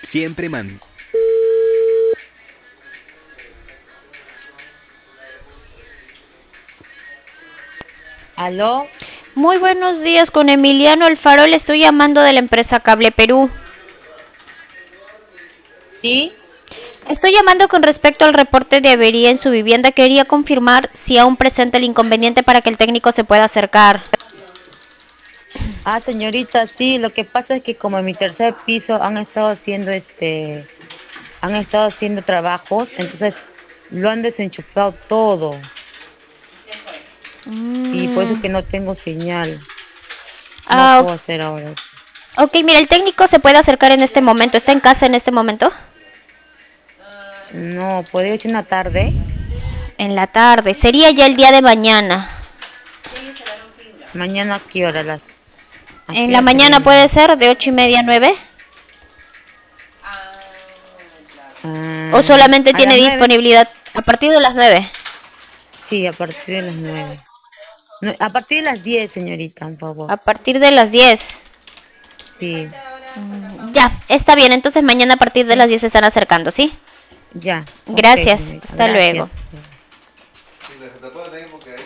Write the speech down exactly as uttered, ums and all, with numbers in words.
Siempre man. ¿Aló? Muy buenos días, con Emiliano Alfaro le estoy llamando de la empresa Cable Perú. ¿Sí? Estoy llamando con respecto al reporte de avería en su vivienda. Quería confirmar si aún presenta el inconveniente para que el técnico se pueda acercar. Ah, señorita, sí, lo que pasa es que como en mi tercer piso han estado haciendo este, han estado haciendo trabajos, entonces lo han desenchufado todo y por eso es Mm. que no tengo señal. No Ah, puedo hacer ahora. ok, mira, el técnico se puede acercar en este momento. ¿Está en casa en este momento? No, ¿podría ir una tarde? En la tarde. Sería ya el día de mañana. Mañana a qué hora, las, a En qué la hora sería mañana puede mañana. ser de ocho y media a nueve. ¿O Ah, solamente a tiene las nueve. disponibilidad a partir de las nueve? Sí, a partir de las nueve. No, a partir de las diez, señorita, por favor. A partir de las diez. Sí, Ya, está bien. Entonces mañana a partir de las diez se están acercando, ¿sí? ya, ok, Gracias. señorita, Hasta luego. gracias.